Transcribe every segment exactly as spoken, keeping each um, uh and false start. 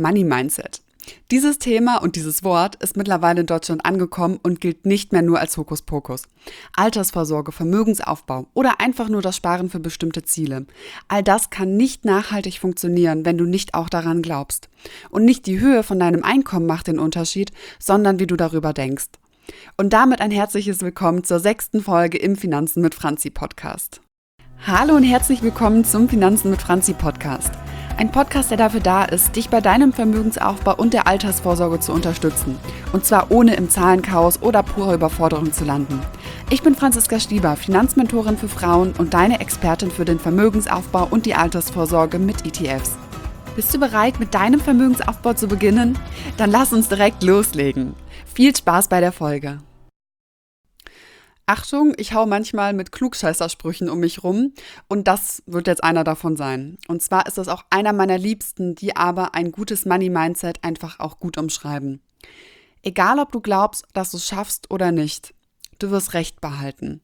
Money Mindset. Dieses Thema und dieses Wort ist mittlerweile in Deutschland angekommen und gilt nicht mehr nur als Hokuspokus. Altersvorsorge, Vermögensaufbau oder einfach nur das Sparen für bestimmte Ziele. All das kann nicht nachhaltig funktionieren, wenn du nicht auch daran glaubst. Und nicht die Höhe von deinem Einkommen macht den Unterschied, sondern wie du darüber denkst. Und damit ein herzliches Willkommen zur sechsten Folge im Finanzen mit Franzi Podcast. Hallo und herzlich willkommen zum Finanzen mit Franzi Podcast. Ein Podcast, der dafür da ist, dich bei deinem Vermögensaufbau und der Altersvorsorge zu unterstützen. Und zwar ohne im Zahlenchaos oder purer Überforderung zu landen. Ich bin Franziska Stieber, Finanzmentorin für Frauen und deine Expertin für den Vermögensaufbau und die Altersvorsorge mit E T Fs. Bist du bereit, mit deinem Vermögensaufbau zu beginnen? Dann lass uns direkt loslegen. Viel Spaß bei der Folge. Achtung, ich hau manchmal mit Klugscheißersprüchen um mich rum und das wird jetzt einer davon sein. Und zwar ist das auch einer meiner Liebsten, die aber ein gutes Money-Mindset einfach auch gut umschreiben. Egal, ob du glaubst, dass du es schaffst oder nicht, du wirst Recht behalten.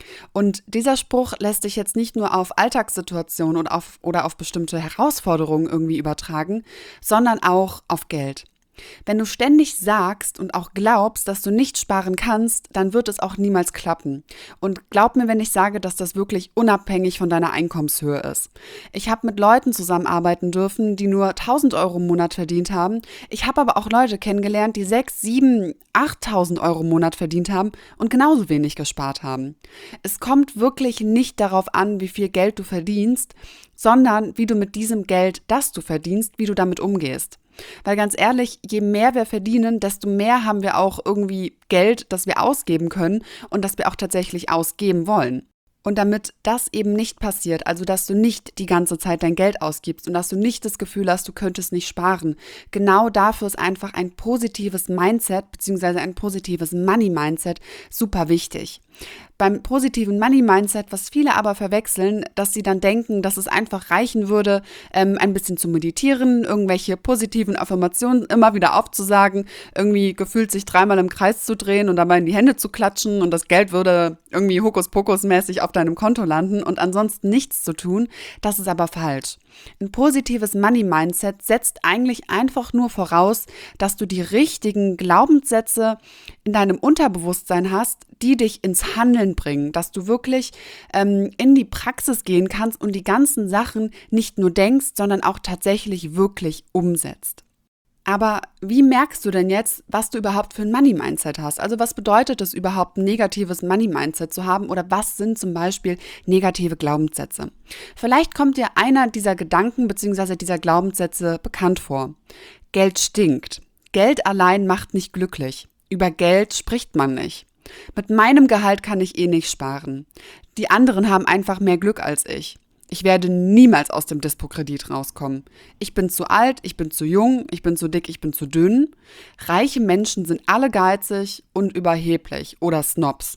Und dieser Spruch lässt sich jetzt nicht nur auf Alltagssituationen und auf, oder auf bestimmte Herausforderungen irgendwie übertragen, sondern auch auf Geld. Wenn du ständig sagst und auch glaubst, dass du nicht sparen kannst, dann wird es auch niemals klappen. Und glaub mir, wenn ich sage, dass das wirklich unabhängig von deiner Einkommenshöhe ist. Ich habe mit Leuten zusammenarbeiten dürfen, die nur tausend Euro im Monat verdient haben. Ich habe aber auch Leute kennengelernt, die sechstausend, siebentausend, achttausend Euro im Monat verdient haben und genauso wenig gespart haben. Es kommt wirklich nicht darauf an, wie viel Geld du verdienst, sondern wie du mit diesem Geld, das du verdienst, wie du damit umgehst. Weil ganz ehrlich, je mehr wir verdienen, desto mehr haben wir auch irgendwie Geld, das wir ausgeben können und das wir auch tatsächlich ausgeben wollen. Und damit das eben nicht passiert, also dass du nicht die ganze Zeit dein Geld ausgibst und dass du nicht das Gefühl hast, du könntest nicht sparen, genau dafür ist einfach ein positives Mindset bzw. ein positives Money-Mindset super wichtig. Beim positiven Money-Mindset, was viele aber verwechseln, dass sie dann denken, dass es einfach reichen würde, ähm, ein bisschen zu meditieren, irgendwelche positiven Affirmationen immer wieder aufzusagen, irgendwie gefühlt sich dreimal im Kreis zu drehen und dabei in die Hände zu klatschen und das Geld würde irgendwie Hokuspokus-mäßig auf deinem Konto landen und ansonsten nichts zu tun. Das ist aber falsch. Ein positives Money-Mindset setzt eigentlich einfach nur voraus, dass du die richtigen Glaubenssätze in deinem Unterbewusstsein hast, die dich ins Handeln bringen, dass du wirklich ähm, in die Praxis gehen kannst und die ganzen Sachen nicht nur denkst, sondern auch tatsächlich wirklich umsetzt. Aber wie merkst du denn jetzt, was du überhaupt für ein Money-Mindset hast? Also was bedeutet es überhaupt, ein negatives Money-Mindset zu haben oder was sind zum Beispiel negative Glaubenssätze? Vielleicht kommt dir einer dieser Gedanken bzw. dieser Glaubenssätze bekannt vor. Geld stinkt. Geld allein macht nicht glücklich. Über Geld spricht man nicht. Mit meinem Gehalt kann ich eh nicht sparen. Die anderen haben einfach mehr Glück als ich. Ich werde niemals aus dem Dispo-Kredit rauskommen. Ich bin zu alt, ich bin zu jung, ich bin zu dick, ich bin zu dünn. Reiche Menschen sind alle geizig und überheblich oder Snobs.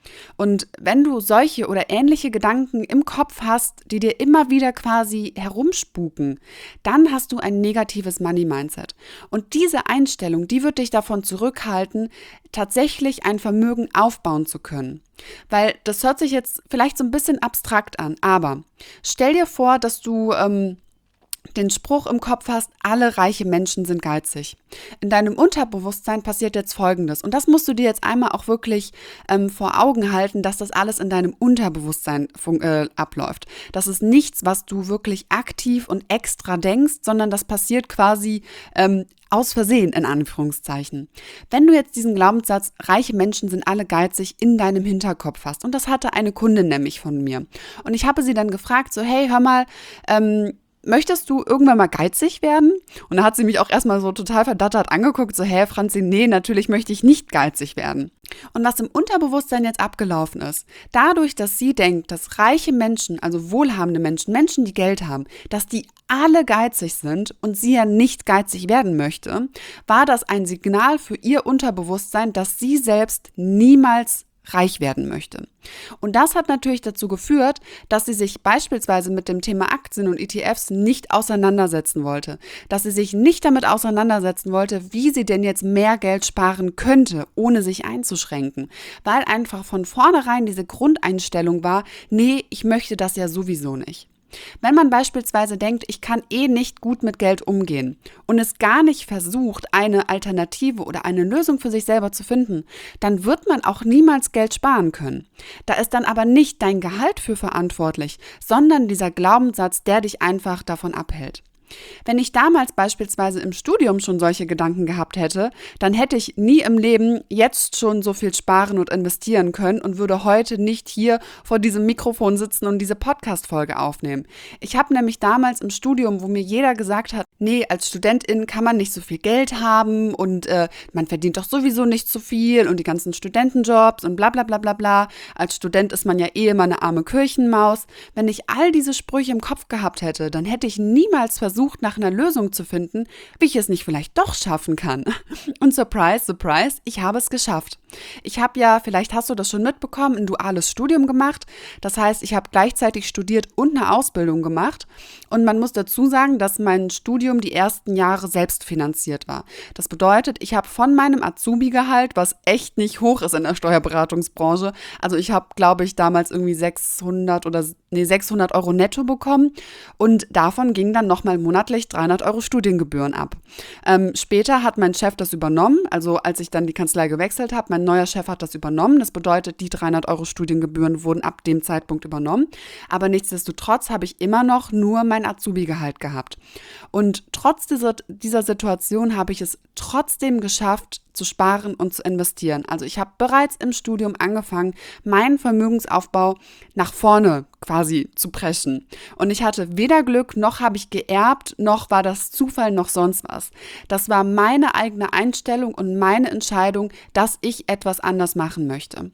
Und wenn du solche oder ähnliche Gedanken im Kopf hast, die dir immer wieder quasi herumspuken, dann hast du ein negatives Money-Mindset. Und diese Einstellung, die wird dich davon zurückhalten, tatsächlich ein Vermögen aufbauen zu können. Weil das hört sich jetzt vielleicht so ein bisschen abstrakt an, aber stell dir vor, dass du ähm, den Spruch im Kopf hast, alle reiche Menschen sind geizig. In deinem Unterbewusstsein passiert jetzt Folgendes und das musst du dir jetzt einmal auch wirklich ähm, vor Augen halten, dass das alles in deinem Unterbewusstsein fun- äh, abläuft. Das ist nichts, was du wirklich aktiv und extra denkst, sondern das passiert quasi ähm, aus Versehen, in Anführungszeichen. Wenn du jetzt diesen Glaubenssatz, reiche Menschen sind alle geizig, in deinem Hinterkopf hast und das hatte eine Kundin nämlich von mir und ich habe sie dann gefragt, so hey, hör mal, ähm, möchtest du irgendwann mal geizig werden? Und da hat sie mich auch erstmal so total verdattert angeguckt, so, hä, Franzi, nee, natürlich möchte ich nicht geizig werden. Und was im Unterbewusstsein jetzt abgelaufen ist, dadurch, dass sie denkt, dass reiche Menschen, also wohlhabende Menschen, Menschen, die Geld haben, dass die alle geizig sind und sie ja nicht geizig werden möchte, war das ein Signal für ihr Unterbewusstsein, dass sie selbst niemals reich werden möchte. Und das hat natürlich dazu geführt, dass sie sich beispielsweise mit dem Thema Aktien und E T Fs nicht auseinandersetzen wollte, dass sie sich nicht damit auseinandersetzen wollte, wie sie denn jetzt mehr Geld sparen könnte, ohne sich einzuschränken, weil einfach von vornherein diese Grundeinstellung war, nee, ich möchte das ja sowieso nicht. Wenn man beispielsweise denkt, ich kann eh nicht gut mit Geld umgehen und es gar nicht versucht, eine Alternative oder eine Lösung für sich selber zu finden, dann wird man auch niemals Geld sparen können. Da ist dann aber nicht dein Gehalt für verantwortlich, sondern dieser Glaubenssatz, der dich einfach davon abhält. Wenn ich damals beispielsweise im Studium schon solche Gedanken gehabt hätte, dann hätte ich nie im Leben jetzt schon so viel sparen und investieren können und würde heute nicht hier vor diesem Mikrofon sitzen und diese Podcast-Folge aufnehmen. Ich habe nämlich damals im Studium, wo mir jeder gesagt hat, nee, als Studentin kann man nicht so viel Geld haben und äh, man verdient doch sowieso nicht so viel und die ganzen Studentenjobs und bla bla bla bla bla. Als Student ist man ja eh immer eine arme Kirchenmaus. Wenn ich all diese Sprüche im Kopf gehabt hätte, dann hätte ich niemals versucht, nach einer Lösung zu finden, wie ich es nicht vielleicht doch schaffen kann. Und surprise, surprise, ich habe es geschafft. Ich habe ja, vielleicht hast du das schon mitbekommen, ein duales Studium gemacht. Das heißt, ich habe gleichzeitig studiert und eine Ausbildung gemacht. Und man muss dazu sagen, dass mein Studium die ersten Jahre selbst finanziert war. Das bedeutet, ich habe von meinem Azubi-Gehalt, was echt nicht hoch ist in der Steuerberatungsbranche, also ich habe, glaube ich, damals irgendwie sechshundert oder nee, sechshundert Euro netto bekommen und davon ging dann nochmal monatlich dreihundert Euro Studiengebühren ab. Ähm, später hat mein Chef das übernommen, also als ich dann die Kanzlei gewechselt habe, mein neuer Chef hat das übernommen. Das bedeutet, die dreihundert Euro Studiengebühren wurden ab dem Zeitpunkt übernommen. Aber nichtsdestotrotz habe ich immer noch nur mein Azubi-Gehalt gehabt. Und trotz dieser, dieser Situation habe ich es trotzdem geschafft, zu sparen und zu investieren. Also ich habe bereits im Studium angefangen, meinen Vermögensaufbau nach vorne quasi zu preschen. Und ich hatte weder Glück, noch habe ich geerbt, noch war das Zufall, noch sonst was. Das war meine eigene Einstellung und meine Entscheidung, dass ich etwas anders machen möchte.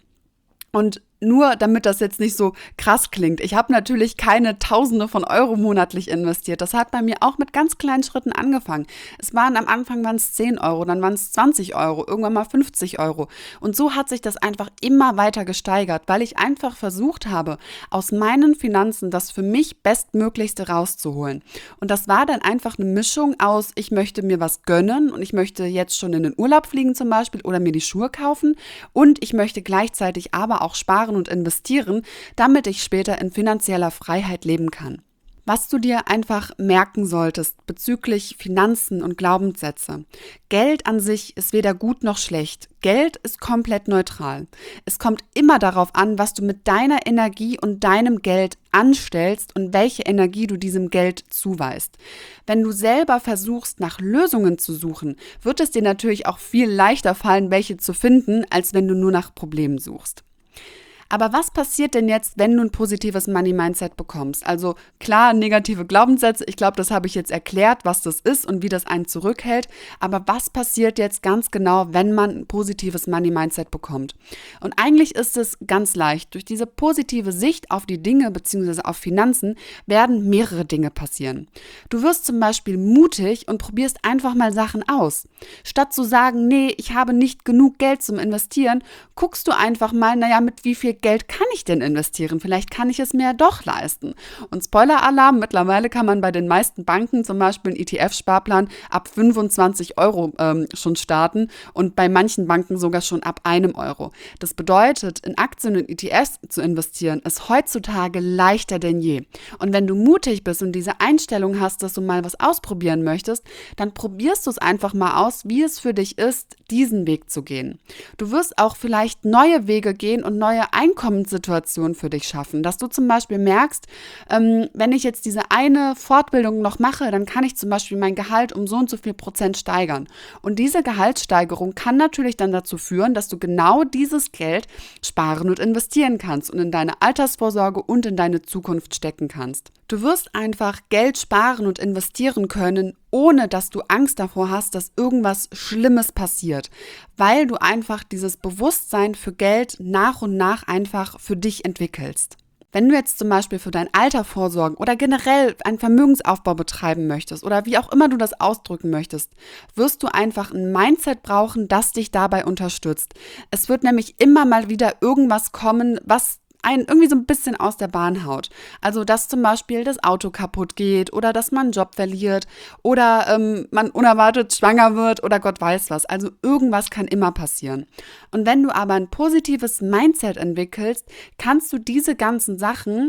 Und nur damit das jetzt nicht so krass klingt, ich habe natürlich keine Tausende von Euro monatlich investiert. Das hat bei mir auch mit ganz kleinen Schritten angefangen. Es waren am Anfang waren es zehn Euro, dann waren es zwanzig Euro, irgendwann mal fünfzig Euro. Und so hat sich das einfach immer weiter gesteigert, weil ich einfach versucht habe, aus meinen Finanzen das für mich Bestmöglichste rauszuholen. Und das war dann einfach eine Mischung aus, ich möchte mir was gönnen und ich möchte jetzt schon in den Urlaub fliegen zum Beispiel oder mir die Schuhe kaufen und ich möchte gleichzeitig aber auch sparen und investieren, damit ich später in finanzieller Freiheit leben kann. Was du dir einfach merken solltest bezüglich Finanzen und Glaubenssätze. Geld an sich ist weder gut noch schlecht. Geld ist komplett neutral. Es kommt immer darauf an, was du mit deiner Energie und deinem Geld anstellst und welche Energie du diesem Geld zuweist. Wenn du selber versuchst, nach Lösungen zu suchen, wird es dir natürlich auch viel leichter fallen, welche zu finden, als wenn du nur nach Problemen suchst. Aber was passiert denn jetzt, wenn du ein positives Money-Mindset bekommst? Also klar, negative Glaubenssätze, ich glaube, das habe ich jetzt erklärt, was das ist und wie das einen zurückhält. Aber was passiert jetzt ganz genau, wenn man ein positives Money-Mindset bekommt? Und eigentlich ist es ganz leicht. Durch diese positive Sicht auf die Dinge bzw. auf Finanzen werden mehrere Dinge passieren. Du wirst zum Beispiel mutig und probierst einfach mal Sachen aus. Statt zu sagen, nee, ich habe nicht genug Geld zum Investieren, guckst du einfach mal, naja, mit wie viel Geld kann ich denn investieren? Vielleicht kann ich es mir ja doch leisten. Und Spoiler-Alarm, mittlerweile kann man bei den meisten Banken zum Beispiel einen E T F-Sparplan ab fünfundzwanzig Euro ähm, schon starten und bei manchen Banken sogar schon ab einem Euro. Das bedeutet, in Aktien und E T Fs zu investieren, ist heutzutage leichter denn je. Und wenn du mutig bist und diese Einstellung hast, dass du mal was ausprobieren möchtest, dann probierst du es einfach mal aus, wie es für dich ist, diesen Weg zu gehen. Du wirst auch vielleicht neue Wege gehen und neue Einstellungen Einkommenssituation für dich schaffen, dass du zum Beispiel merkst, ähm, wenn ich jetzt diese eine Fortbildung noch mache, dann kann ich zum Beispiel mein Gehalt um so und so viel Prozent steigern. Und diese Gehaltssteigerung kann natürlich dann dazu führen, dass du genau dieses Geld sparen und investieren kannst und in deine Altersvorsorge und in deine Zukunft stecken kannst. Du wirst einfach Geld sparen und investieren können, ohne dass du Angst davor hast, dass irgendwas Schlimmes passiert, weil du einfach dieses Bewusstsein für Geld nach und nach einfach für dich entwickelst. Wenn du jetzt zum Beispiel für dein Alter vorsorgen oder generell einen Vermögensaufbau betreiben möchtest oder wie auch immer du das ausdrücken möchtest, wirst du einfach ein Mindset brauchen, das dich dabei unterstützt. Es wird nämlich immer mal wieder irgendwas kommen, was einen irgendwie so ein bisschen aus der Bahn haut. Also, dass zum Beispiel das Auto kaputt geht oder dass man einen Job verliert oder ähm, man unerwartet schwanger wird oder Gott weiß was. Also irgendwas kann immer passieren. Und wenn du aber ein positives Mindset entwickelst, kannst du diese ganzen Sachen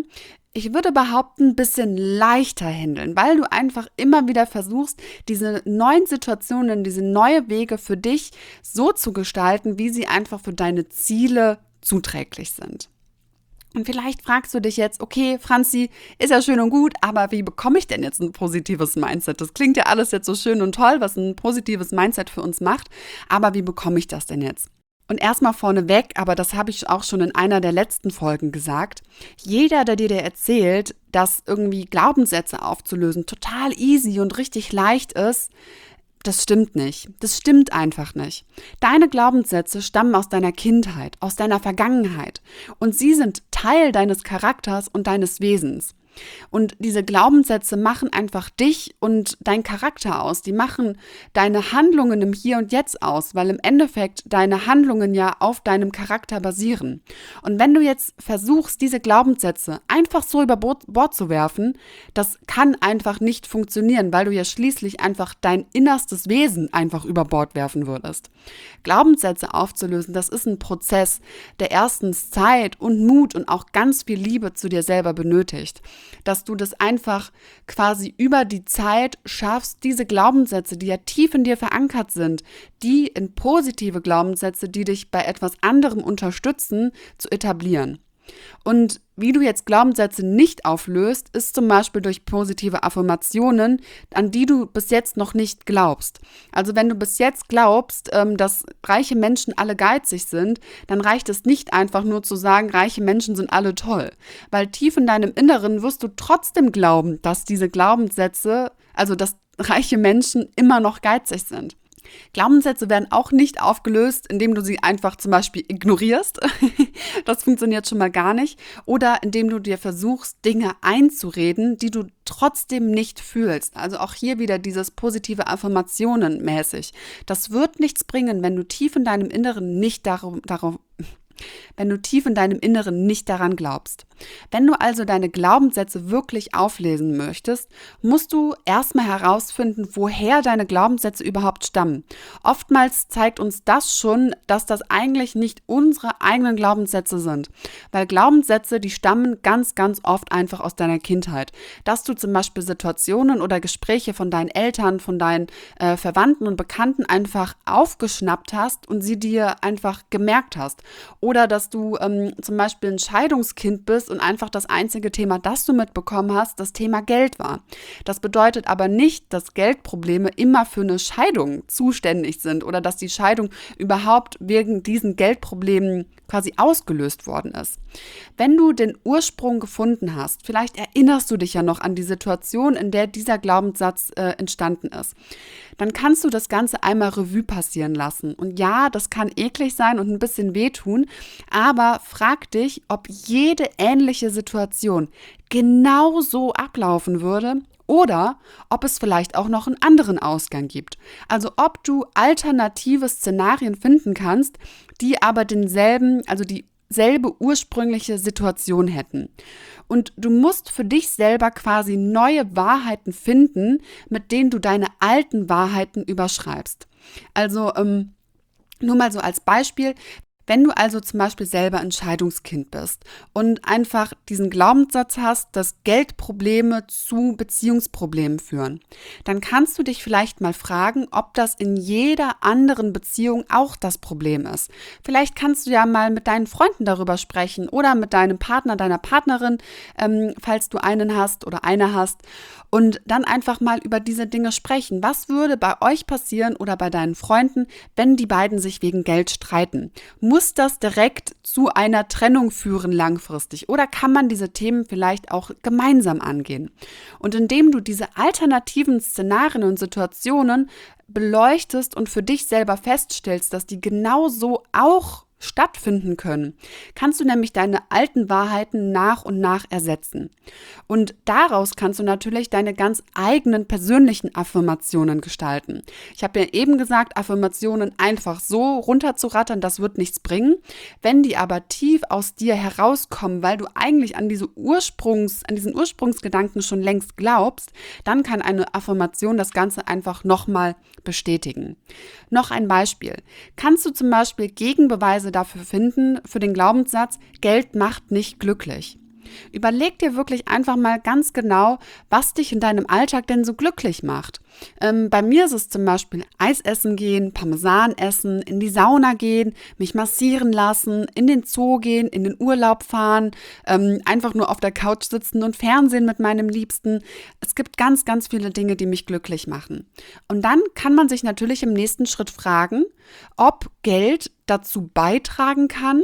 Ich würde behaupten, ein bisschen leichter handeln, weil du einfach immer wieder versuchst, diese neuen Situationen, diese neuen Wege für dich so zu gestalten, wie sie einfach für deine Ziele zuträglich sind. Und vielleicht fragst du dich jetzt, okay, Franzi, ist ja schön und gut, aber wie bekomme ich denn jetzt ein positives Mindset? Das klingt ja alles jetzt so schön und toll, was ein positives Mindset für uns macht, aber wie bekomme ich das denn jetzt? Und erstmal vorneweg, aber das habe ich auch schon in einer der letzten Folgen gesagt, jeder, der dir erzählt, dass irgendwie Glaubenssätze aufzulösen total easy und richtig leicht ist, das stimmt nicht. Das stimmt einfach nicht. Deine Glaubenssätze stammen aus deiner Kindheit, aus deiner Vergangenheit und sie sind Teil deines Charakters und deines Wesens. Und diese Glaubenssätze machen einfach dich und dein Charakter aus. Die machen deine Handlungen im Hier und Jetzt aus, weil im Endeffekt deine Handlungen ja auf deinem Charakter basieren. Und wenn du jetzt versuchst, diese Glaubenssätze einfach so über Bord zu werfen, das kann einfach nicht funktionieren, weil du ja schließlich einfach dein innerstes Wesen einfach über Bord werfen würdest. Glaubenssätze aufzulösen, das ist ein Prozess, der erstens Zeit und Mut und auch ganz viel Liebe zu dir selber benötigt. Dass du das einfach quasi über die Zeit schaffst, diese Glaubenssätze, die ja tief in dir verankert sind, die in positive Glaubenssätze, die dich bei etwas anderem unterstützen, zu etablieren. Und wie du jetzt Glaubenssätze nicht auflöst, ist zum Beispiel durch positive Affirmationen, an die du bis jetzt noch nicht glaubst. Also wenn du bis jetzt glaubst, dass reiche Menschen alle geizig sind, dann reicht es nicht einfach nur zu sagen, reiche Menschen sind alle toll. Weil tief in deinem Inneren wirst du trotzdem glauben, dass diese Glaubenssätze, also dass reiche Menschen immer noch geizig sind. Glaubenssätze werden auch nicht aufgelöst, indem du sie einfach zum Beispiel ignorierst. Das funktioniert schon mal gar nicht. Oder indem du dir versuchst, Dinge einzureden, die du trotzdem nicht fühlst. Also auch hier wieder dieses positive Affirmationen mäßig. Das wird nichts bringen, wenn du tief in deinem Inneren nicht darum, darauf wenn du tief in deinem Inneren nicht daran glaubst. Wenn du also deine Glaubenssätze wirklich auflesen möchtest, musst du erstmal herausfinden, woher deine Glaubenssätze überhaupt stammen. Oftmals zeigt uns das schon, dass das eigentlich nicht unsere eigenen Glaubenssätze sind. Weil Glaubenssätze, die stammen ganz, ganz oft einfach aus deiner Kindheit. Dass du zum Beispiel Situationen oder Gespräche von deinen Eltern, von deinen äh, Verwandten und Bekannten einfach aufgeschnappt hast und sie dir einfach gemerkt hast. Oder dass du ähm, zum Beispiel ein Scheidungskind bist und einfach das einzige Thema, das du mitbekommen hast, das Thema Geld war. Das bedeutet aber nicht, dass Geldprobleme immer für eine Scheidung zuständig sind oder dass die Scheidung überhaupt wegen diesen Geldproblemen quasi ausgelöst worden ist. Wenn du den Ursprung gefunden hast, vielleicht erinnerst du dich ja noch an die Situation, in der dieser Glaubenssatz äh, entstanden ist, dann kannst du das Ganze einmal Revue passieren lassen. Und ja, das kann eklig sein und ein bisschen wehtun, aber frag dich, ob jede ähnliche Situation genau so ablaufen würde oder ob es vielleicht auch noch einen anderen Ausgang gibt. Also ob du alternative Szenarien finden kannst, die aber denselben, also die selbe ursprüngliche Situation hätten. Und du musst für dich selber quasi neue Wahrheiten finden, mit denen du deine alten Wahrheiten überschreibst. Also ähm, nur mal so als Beispiel. Wenn du also zum Beispiel selber ein Scheidungskind bist und einfach diesen Glaubenssatz hast, dass Geldprobleme zu Beziehungsproblemen führen, dann kannst du dich vielleicht mal fragen, ob das in jeder anderen Beziehung auch das Problem ist. Vielleicht kannst du ja mal mit deinen Freunden darüber sprechen oder mit deinem Partner, deiner Partnerin, ähm, falls du einen hast oder eine hast, und dann einfach mal über diese Dinge sprechen. Was würde bei euch passieren oder bei deinen Freunden, wenn die beiden sich wegen Geld streiten? Muss das direkt zu einer Trennung führen langfristig oder kann man diese Themen vielleicht auch gemeinsam angehen? Und indem du diese alternativen Szenarien und Situationen beleuchtest und für dich selber feststellst, dass die genauso auch stattfinden können, kannst du nämlich deine alten Wahrheiten nach und nach ersetzen. Und daraus kannst du natürlich deine ganz eigenen persönlichen Affirmationen gestalten. Ich habe ja eben gesagt, Affirmationen einfach so runterzurattern, das wird nichts bringen. Wenn die aber tief aus dir herauskommen, weil du eigentlich an diese Ursprungs, an diesen Ursprungsgedanken schon längst glaubst, dann kann eine Affirmation das Ganze einfach nochmal bestätigen. Noch ein Beispiel. Kannst du zum Beispiel Gegenbeweise dafür finden, für den Glaubenssatz, Geld macht nicht glücklich? Überleg dir wirklich einfach mal ganz genau, was dich in deinem Alltag denn so glücklich macht. Ähm, bei mir ist es zum Beispiel Eis essen gehen, Parmesan essen, in die Sauna gehen, mich massieren lassen, in den Zoo gehen, in den Urlaub fahren, ähm, einfach nur auf der Couch sitzen und Fernsehen mit meinem Liebsten. Es gibt ganz, ganz viele Dinge, die mich glücklich machen. Und dann kann man sich natürlich im nächsten Schritt fragen, ob Geld dazu beitragen kann,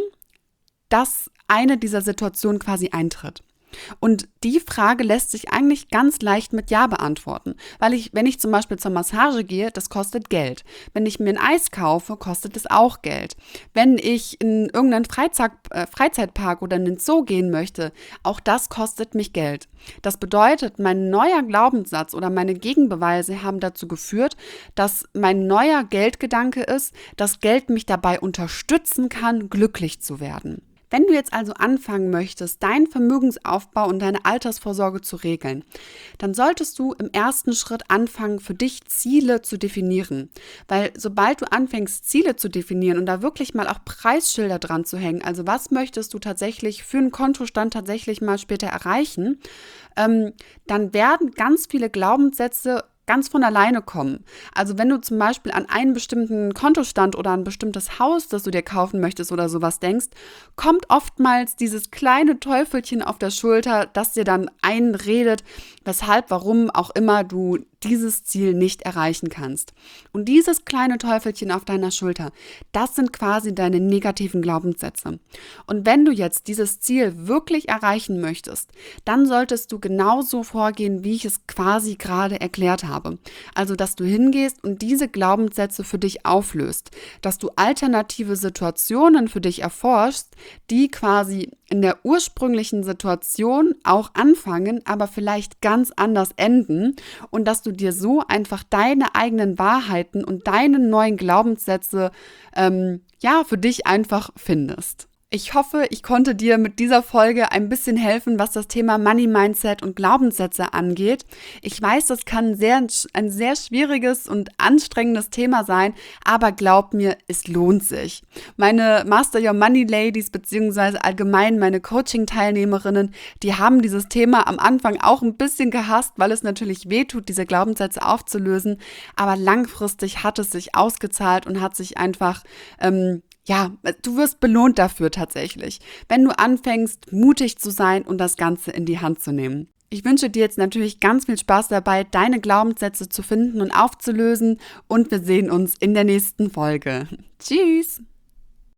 dass eine dieser Situationen quasi eintritt. Und die Frage lässt sich eigentlich ganz leicht mit Ja beantworten, weil ich, wenn ich zum Beispiel zur Massage gehe, das kostet Geld. Wenn ich mir ein Eis kaufe, kostet es auch Geld. Wenn ich in irgendeinen Freizeit, äh, Freizeitpark oder in den Zoo gehen möchte, auch das kostet mich Geld. Das bedeutet, mein neuer Glaubenssatz oder meine Gegenbeweise haben dazu geführt, dass mein neuer Geldgedanke ist, dass Geld mich dabei unterstützen kann, glücklich zu werden. Wenn du jetzt also anfangen möchtest, deinen Vermögensaufbau und deine Altersvorsorge zu regeln, dann solltest du im ersten Schritt anfangen, für dich Ziele zu definieren. Weil sobald du anfängst, Ziele zu definieren und da wirklich mal auch Preisschilder dran zu hängen, also was möchtest du tatsächlich für einen Kontostand tatsächlich mal später erreichen, ähm, dann werden ganz viele Glaubenssätze ganz von alleine kommen. Also wenn du zum Beispiel an einen bestimmten Kontostand oder ein bestimmtes Haus, das du dir kaufen möchtest oder sowas denkst, kommt oftmals dieses kleine Teufelchen auf der Schulter, das dir dann einredet, weshalb, warum auch immer du dieses Ziel nicht erreichen kannst. Und dieses kleine Teufelchen auf deiner Schulter, das sind quasi deine negativen Glaubenssätze. Und wenn du jetzt dieses Ziel wirklich erreichen möchtest, dann solltest du genauso vorgehen, wie ich es quasi gerade erklärt habe. Also, dass du hingehst und diese Glaubenssätze für dich auflöst, dass du alternative Situationen für dich erforschst, die quasi in der ursprünglichen Situation auch anfangen, aber vielleicht ganz anders enden und dass du dir so einfach deine eigenen Wahrheiten und deine neuen Glaubenssätze ähm, ja für dich einfach findest. Ich hoffe, ich konnte dir mit dieser Folge ein bisschen helfen, was das Thema Money Mindset und Glaubenssätze angeht. Ich weiß, das kann sehr, ein sehr schwieriges und anstrengendes Thema sein, aber glaub mir, es lohnt sich. Meine Master Your Money Ladies beziehungsweise allgemein meine Coaching-Teilnehmerinnen, die haben dieses Thema am Anfang auch ein bisschen gehasst, weil es natürlich wehtut, diese Glaubenssätze aufzulösen, aber langfristig hat es sich ausgezahlt und hat sich einfach ähm, Ja, du wirst belohnt dafür tatsächlich, wenn du anfängst, mutig zu sein und das Ganze in die Hand zu nehmen. Ich wünsche dir jetzt natürlich ganz viel Spaß dabei, deine Glaubenssätze zu finden und aufzulösen und wir sehen uns in der nächsten Folge. Tschüss!